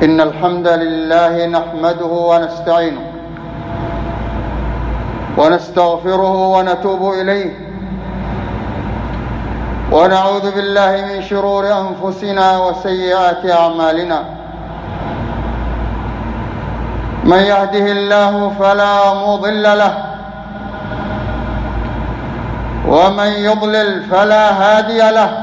إن الحمد لله نحمده ونستعينه ونستغفره ونتوب إليه ونعوذ بالله من شرور أنفسنا وسيئات أعمالنا. من يهده الله فلا مضل له ومن يضلل فلا هادي له،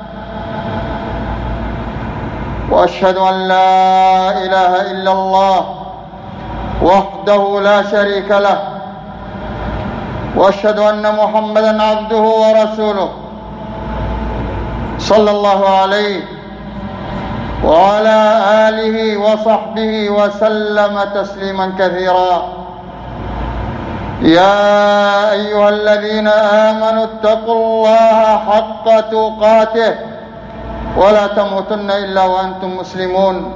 وأشهد أن لا إله إلا الله وحده لا شريك له، وأشهد أن محمدًا عبده ورسوله صلى الله عليه وعلى آله وصحبه وسلم تسليمًا كثيرًا. يا أيها الذين آمنوا اتقوا الله حق تقاته ولا تموتن إلا وأنتم مسلمون.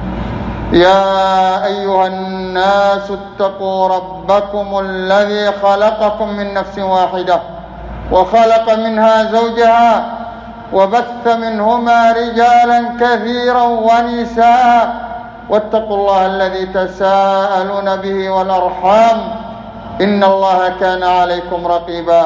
يا أيها الناس اتقوا ربكم الذي خلقكم من نفس واحدة وخلق منها زوجها وبث منهما رجالا كثيرا ونساء، واتقوا الله الذي تساءلون به والأرحام إن الله كان عليكم رقيبا.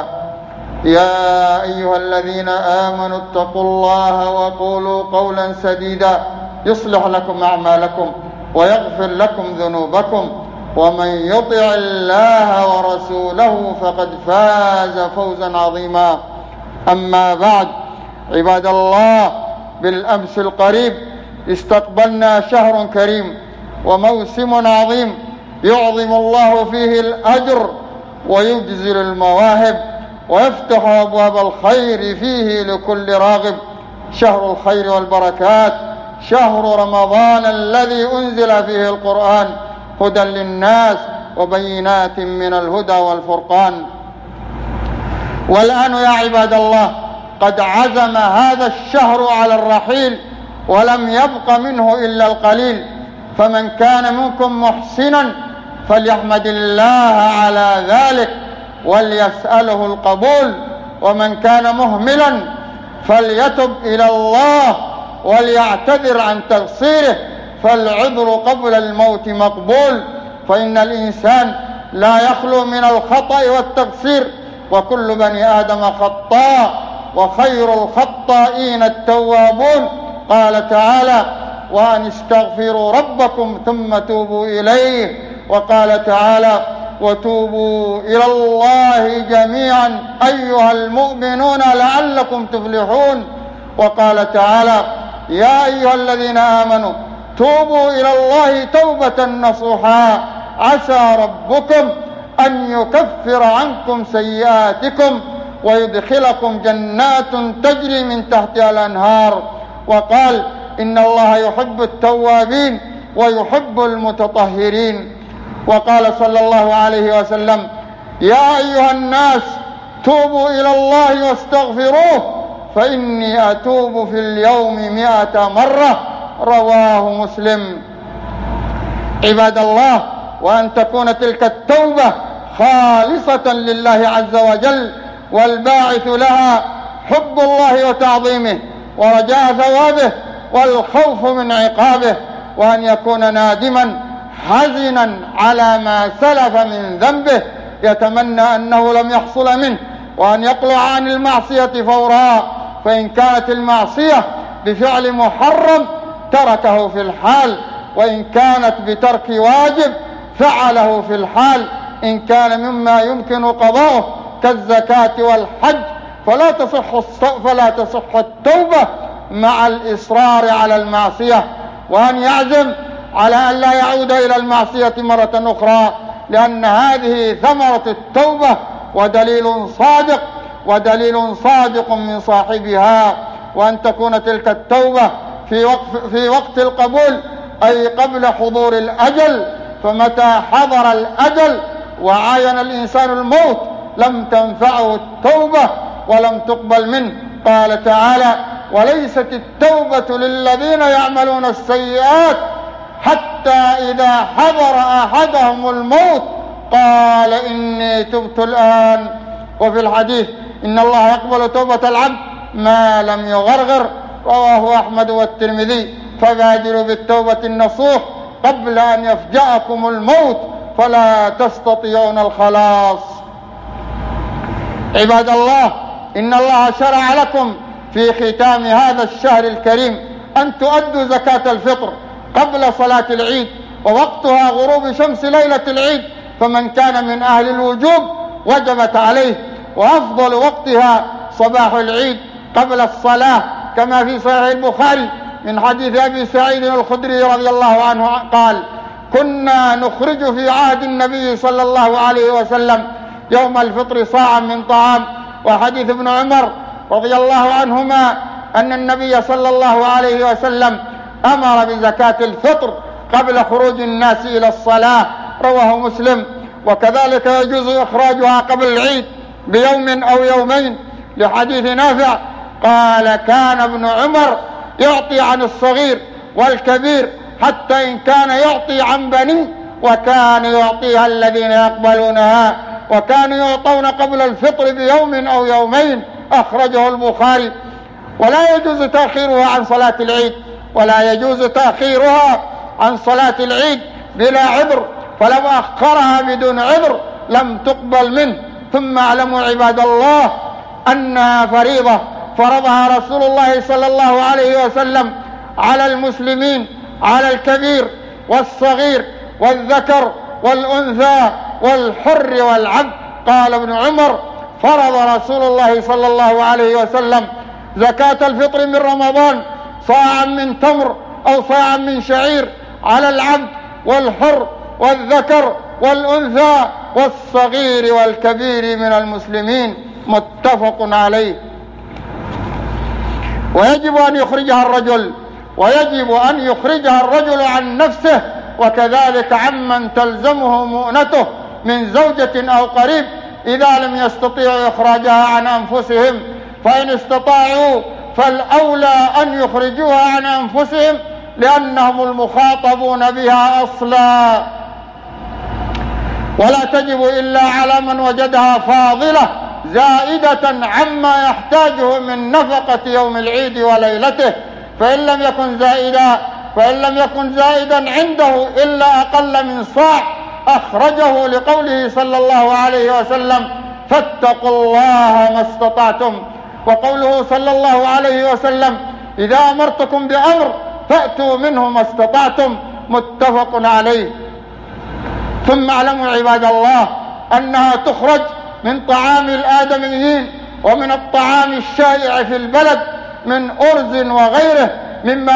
يا أيها الذين آمنوا اتقوا الله وقولوا قولا سديدا يصلح لكم أعمالكم ويغفر لكم ذنوبكم، ومن يطع الله ورسوله فقد فاز فوزا عظيما. أما بعد، عباد الله، بالأمس القريب استقبلنا شهر كريم وموسم عظيم يعظم الله فيه الأجر ويجزل المواهب ويفتح أبواب الخير فيه لكل راغب. شهر الخير والبركات، شهر رمضان الذي أنزل فيه القرآن هدى للناس وبينات من الهدى والفرقان. والآن يا عباد الله قد عزم هذا الشهر على الرحيل ولم يبق منه إلا القليل، فمن كان منكم محسنا فليحمد الله على ذلك وليسأله القبول، ومن كان مهملا فليتب إلى الله وليعتذر عن تقصيره، فالعذر قبل الموت مقبول. فإن الإنسان لا يخلو من الخطأ والتقصير، وكل بني آدم خطاء وخير الخطائين التوابون. قال تعالى: وأن استغفروا ربكم ثم توبوا إليه. وقال تعالى: وتوبوا إلى الله جميعا أيها المؤمنون لعلكم تفلحون. وقال تعالى: يا أيها الذين آمنوا توبوا إلى الله توبة نصوحا عسى ربكم أن يكفر عنكم سيئاتكم ويدخلكم جنات تجري من تحتها الأنهار. وقال: إن الله يحب التوابين ويحب المتطهرين. وقال صلى الله عليه وسلم: يا أيها الناس توبوا إلى الله واستغفروه فإني أتوب في اليوم 100 مرة. رواه مسلم. عباد الله، وأن تكون تلك التوبة خالصة لله عز وجل، والباعث لها حب الله وتعظيمه ورجاء ثوابه والخوف من عقابه، وأن يكون نادما حزنا على ما سلف من ذنبه يتمنى أنه لم يحصل منه، وأن يقلع عن المعصية فورا، فإن كانت المعصية بفعل محرم تركه في الحال، وإن كانت بترك واجب فعله في الحال. إن كان مما يمكن قضاؤه كالزكاة والحج فلا تصح التوبة مع الإصرار على المعصية، وأن يعزم على أن لا يعود إلى المعصية مرة أخرى، لأن هذه ثمرة التوبة ودليل صادق من صاحبها. وأن تكون تلك التوبة في وقت القبول، أي قبل حضور الأجل، فمتى حضر الأجل وعاين الإنسان الموت لم تنفعه التوبة ولم تقبل منه. قال تعالى: وليست التوبة للذين يعملون السيئات حتى إذا حضر أحدهم الموت قال إني تبت الآن. وفي الحديث: إن الله يقبل توبة العبد ما لم يغرغر. رواه أحمد والترمذي. فبادروا بالتوبة النصوح قبل أن يفجأكم الموت فلا تستطيعون الخلاص. عباد الله، إن الله شرع لكم في ختام هذا الشهر الكريم أن تؤدوا زكاة الفطر قبل صلاة العيد، ووقتها غروب شمس ليلة العيد، فمن كان من أهل الوجوب وجبت عليه، وأفضل وقتها صباح العيد قبل الصلاة، كما في صحيح البخاري من حديث أبي سعيد الخدري رضي الله عنه قال: كنا نخرج في عهد النبي صلى الله عليه وسلم يوم الفطر صاعا من طعام. وحديث ابن عمر رضي الله عنهما أن النبي صلى الله عليه وسلم أمر بزكاة الفطر قبل خروج الناس إلى الصلاة، رواه مسلم. وكذلك يجوز إخراجها قبل العيد بيوم أو يومين، لحديث نافع قال: كان ابن عمر يعطي عن الصغير والكبير حتى إن كان يعطي عن بني، وكان يعطيها الذين يقبلونها، وكانوا يعطون قبل الفطر بيوم أو يومين، أخرجه البخاري. ولا يجوز تأخيرها عن صلاة العيد، ولا يجوز تأخيرها عن صلاة العيد بلا عذر، فلو أخرها بدون عذر لم تقبل منه. ثم اعلموا عباد الله أنها فريضة فرضها رسول الله صلى الله عليه وسلم على المسلمين، على الكبير والصغير والذكر والأنثى والحر والعبد. قال ابن عمر: فرض رسول الله صلى الله عليه وسلم زكاة الفطر من رمضان صاعا من تمر أو صاعا من شعير على العبد والحر والذكر والأنثى والصغير والكبير من المسلمين، متفق عليه. ويجب أن يخرجها الرجل عن نفسه، وكذلك عمن تلزمه مؤنته من زوجة أو قريب إذا لم يستطيعوا إخراجها عن أنفسهم، فإن استطاعوا فالأولى أن يخرجوها عن أنفسهم لأنهم المخاطبون بها أصلا، ولا تجب إلا على من وجدها فاضلة زائدة عما يحتاجه من نفقة يوم العيد وليلته. فإن لم يكن زائدا عنده إلا أقل من صاع أخرجه لقوله صلى الله عليه وسلم: فاتقوا الله ما استطعتم. وقوله صلى الله عليه وسلم: إذا أمرتكم بأمر فأتوا منه ما استطعتم، متفق عليه. ثم اعلموا عباد الله أنها تخرج من طعام الآدميين ومن الطعام الشائع في البلد من أرز وغيره مما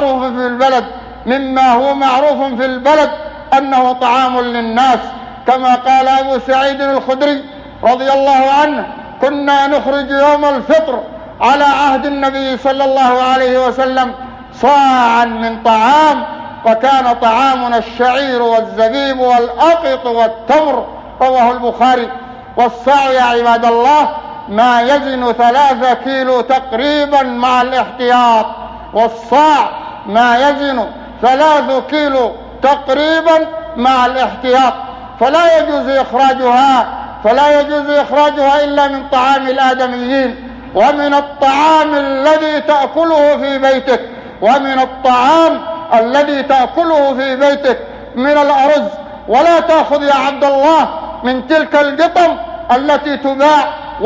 هو معروف في البلد أنه طعام للناس، كما قال أبو سعيد الخدري رضي الله عنه: كنا نخرج يوم الفطر على عهد النبي صلى الله عليه وسلم صاعا من طعام، وكان طعامنا الشعير والزبيب والأقط والتمر، رواه البخاري. والصاع يا عباد الله ما يزن 3 كيلو تقريبا مع الاحتياط، والصاع ما يزن 3 كيلو تقريبا مع الاحتياط، فلا يجوز إخراجها إلا من طعام الآدميين، ومن الطعام الذي تأكله في بيتك من الأرز. ولا تأخذ يا عبد الله من تلك القطم التي تباع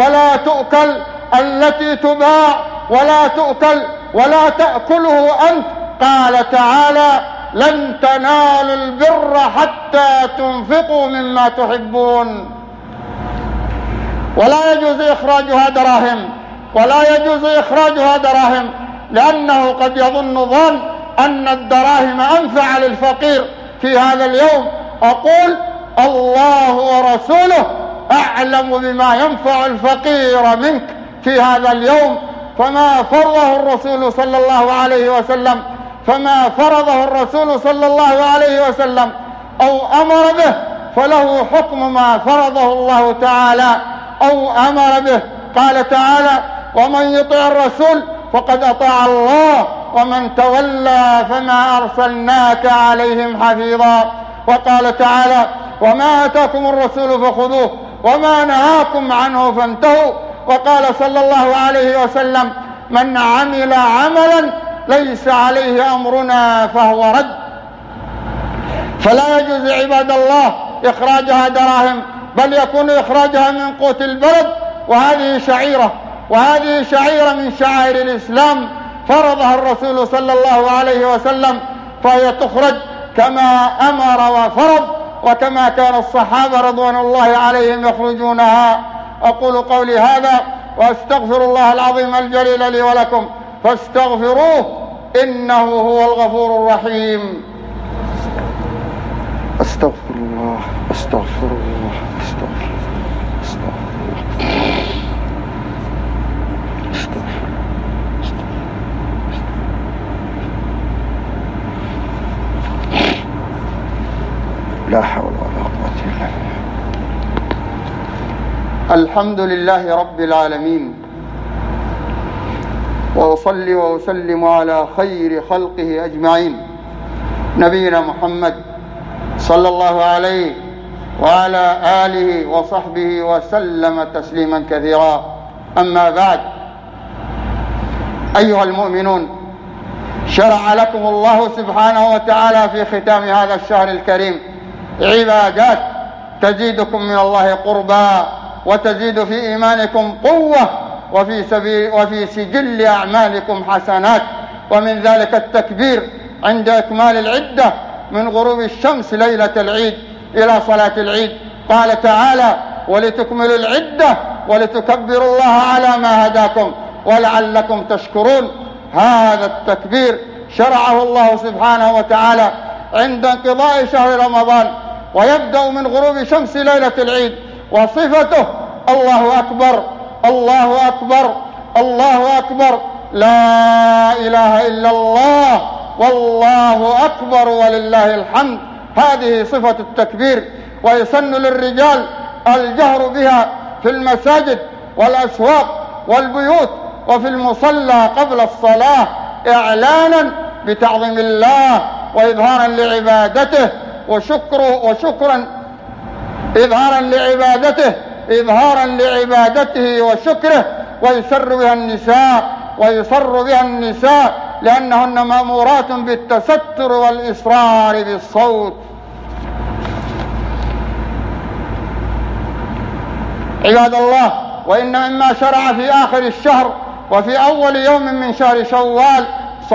ولا تؤكل ولا تأكله أنت. قال تعالى: لن تنالوا البر حتى تنفقوا مما تحبون. ولا يجوز إخراجها دراهم، لأنه قد يظن ظن أن الدراهم أنفع للفقير في هذا اليوم. أقول: الله ورسوله أعلم بما ينفع الفقير منك في هذا اليوم. فما فرضه الرسول صلى الله عليه وسلم أو أمر به فله حكم ما فرضه الله تعالى أو أمر به. قال تعالى: ومن يطع الرسول فقد أطاع الله ومن تولى فما أرسلناك عليهم حفيظا. وقال تعالى: وما آتاكم الرسول فخذوه وما نهاكم عنه فانتهوا. وقال صلى الله عليه وسلم: من عمل عملا ليس عليه أمرنا فهو رد. فلا يجوز عباد الله إخراجها دراهم، بل يكون إخراجها من قوت البلد، وهذه شعيرة من شعائر الإسلام فرضها الرسول صلى الله عليه وسلم، فهي تخرج كما أمر وفرض، وكما كان الصحابة رضوان الله عليهم يخرجونها. أقول قولي هذا وأستغفر الله العظيم الجليل لي ولكم فاستغفروه إنه هو الغفور الرحيم. أستغفر الله أستغفر الله أستغفر الله أستغفر الله أستغفر الله. لا حول ولا قوة إلا بالله. الحمد لله رب العالمين، وأصلي وأسلم على خير خلقه أجمعين، نبينا محمد صلى الله عليه وعلى آله وصحبه وسلم تسليما كثيرا. أما بعد، أيها المؤمنون، شرع لكم الله سبحانه وتعالى في ختام هذا الشهر الكريم عبادات تزيدكم من الله قربا، وتزيد في إيمانكم قوة، وفي سجل أعمالكم حسنات. ومن ذلك التكبير عند إكمال العدة من غروب الشمس ليلة العيد إلى صلاة العيد. قال تعالى: ولتكملوا العدة ولتكبروا الله على ما هداكم ولعلكم تشكرون. هذا التكبير شرعه الله سبحانه وتعالى عند انقضاء شهر رمضان، ويبدأ من غروب شمس ليلة العيد، وصفته الله أكبر الله أكبر الله أكبر، لا إله إلا الله والله أكبر ولله الحمد. هذه صفة التكبير، ويسن للرجال الجهر بها في المساجد والأسواق والبيوت وفي المصلى قبل الصلاة، إعلانا بتعظيم الله وإظهارا لعبادته وشكرا إظهارا لعبادته وشكره. ويسر بها النساء لأنهن مأمورات بالتستر والإصرار بالصوت. عباد الله، وإن مما شرع في آخر الشهر وفي أول يوم من شهر شوال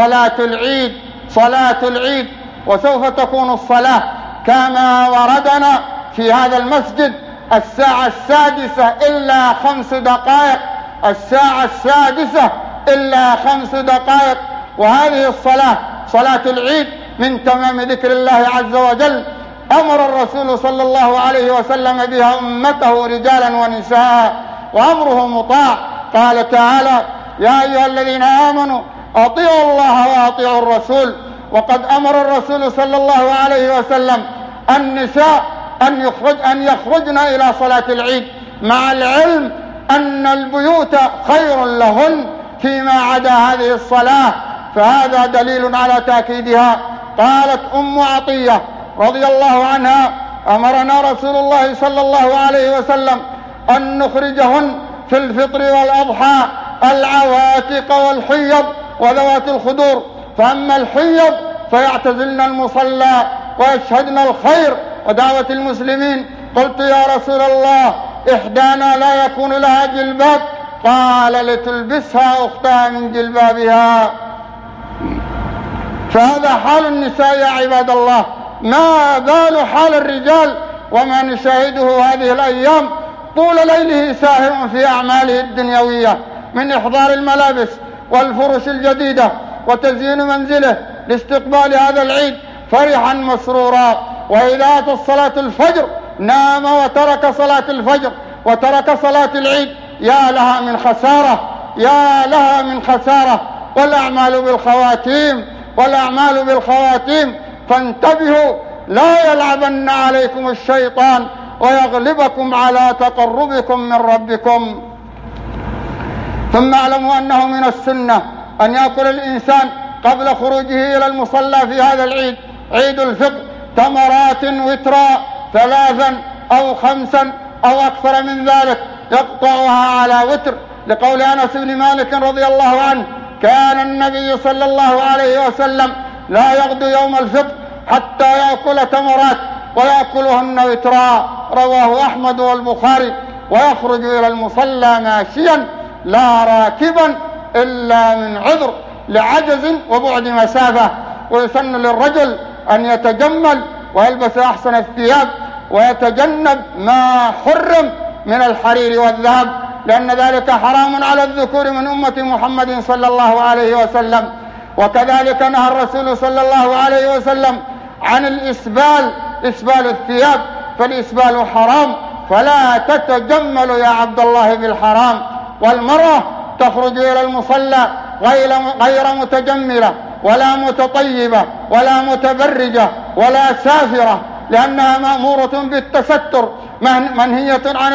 صلاة العيد. وسوف تكون الصلاة كما وردنا في هذا المسجد الساعة 6 إلا 5 دقائق، الساعة 6 إلا 5 دقائق. وهذه الصلاة صلاة العيد من تمام ذكر الله عز وجل. أمر الرسول صلى الله عليه وسلم بها أمته رجالا ونساء، وأمره مطاع. قال تعالى: يا أيها الذين آمنوا أطيعوا الله وأطيعوا الرسول. وقد أمر الرسول صلى الله عليه وسلم النساء أن يخرجن إلى صلاة العيد، مع العلم أن البيوت خير لهن فيما عدا هذه الصلاة، فهذا دليل على تأكيدها. قالت أم عطية رضي الله عنها: أمرنا رسول الله صلى الله عليه وسلم أن نخرجهن في الفطر والأضحى العواتق والحيض وذوات الخدور، فأما الحيض فيعتزلن المصلى ويشهدن الخير ودعوة المسلمين. قلت: يا رسول الله، إحدانا لا يكون لها جلباب. قال: لتلبسها أختها من جلبابها. فهذا حال النساء يا عباد الله، ما بال حال الرجال؟ وما نشاهده هذه الأيام طول ليله ساهر في أعماله الدنيوية، من إحضار الملابس والفرش الجديدة وتزيين منزله لاستقبال هذا العيد فرحا مسرورا، وإذا أتت صلاة الفجر نام وترك صلاة الفجر وترك صلاة العيد. يا لها من خسارة، يا لها من خسارة. والأعمال بالخواتيم، فانتبهوا لا يلعبن عليكم الشيطان ويغلبكم على تقربكم من ربكم. ثم اعلموا أنه من السنة أن يأكل الإنسان قبل خروجه إلى المصلى في هذا العيد، عيد الفطر، تمرات وترا 3 أو 5 أو أكثر من ذلك، يقطعها على وتر، لقول أنس بن مالك رضي الله عنه: كان النبي صلى الله عليه وسلم لا يغدو يوم الفطر حتى يأكل تمرات ويأكلهن وترا، رواه أحمد والبخاري، ويخرج إلى المصلى ماشيا لا راكبا إلا من عذر لعجز وبعد مسافة. ويسن للرجل أن يتجمل ويلبس أحسن الثياب ويتجنب ما حرم من الحرير والذهب، لأن ذلك حرام على الذكور من أمة محمد صلى الله عليه وسلم. وكذلك نهى الرسول صلى الله عليه وسلم عن إسبال الثياب، فالإسبال حرام، فلا تتجمل يا عبد الله بالحرام. والمرأة تخرج إلى المصلى غير متجملة ولا متطيبة ولا متبرجة ولا سافرة، لأنها مأمورة بالتستر، منهية عن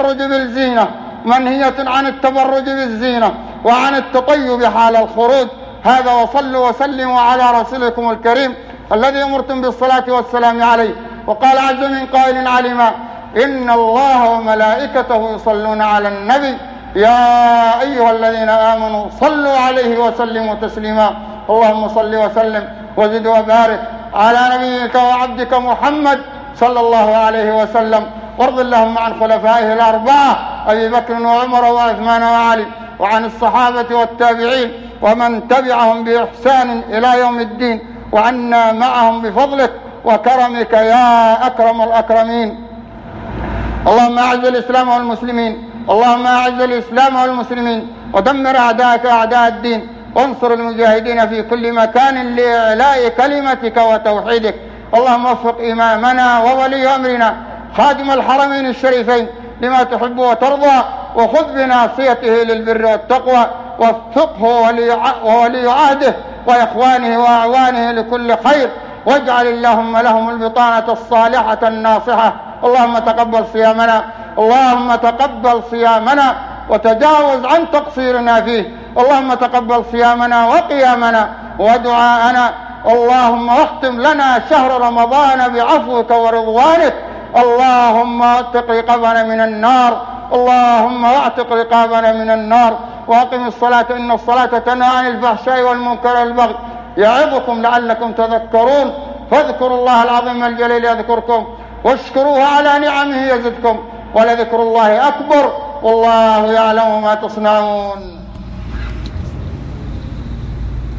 التبرج بالزينة وعن التطيب حال الخروج. هذا، وصلوا وسلموا على رسولكم الكريم الذي أمرتم بالصلاة والسلام عليه. وقال عز من قائل علما: إن الله وملائكته يصلون على النبي يا أيها الذين آمنوا صلوا عليه وسلموا تسليما. اللهم صل وسلم وزد وبارك على نبيك وعبدك محمد صلى الله عليه وسلم، وارض اللهم عن خلفائه الأربعة أبي بكر وعمر وعثمان وعلي، وعن الصحابة والتابعين ومن تبعهم بإحسان إلى يوم الدين، وعنا معهم بفضلك وكرمك يا أكرم الأكرمين. اللهم أعز الإسلام والمسلمين، اللهم أعز الإسلام والمسلمين، ودمر أعداءك أعداء الدين، وانصر المجاهدين في كل مكان لإعلاء كلمتك وتوحيدك. اللهم وفق إمامنا وولي أمرنا خادم الحرمين الشريفين لما تحب وترضى، وخذ بناصيته للبر والتقوى، ووفقه وولي عهده وإخوانه وأعوانه لكل خير، واجعل اللهم لهم البطانة الصالحة الناصحة. اللهم تقبل صيامنا وتجاوز عن تقصيرنا فيه. اللهم تقبل صيامنا وقيامنا ودعاءنا. اللهم واختم لنا شهر رمضان بعفوك ورضوانك. اللهم اعتق رقابنا من النار، اللهم اعتق رقابنا من النار. واقم الصلاة إن الصلاة تنهى عن الفحشاء والمنكر والبغي، يعظكم لعلكم تذكرون. فاذكروا الله العظيم الجليل يذكركم، واشكروه على نعمه يزدكم، ولذكر الله أكبر، والله يعلم ما تصنعون.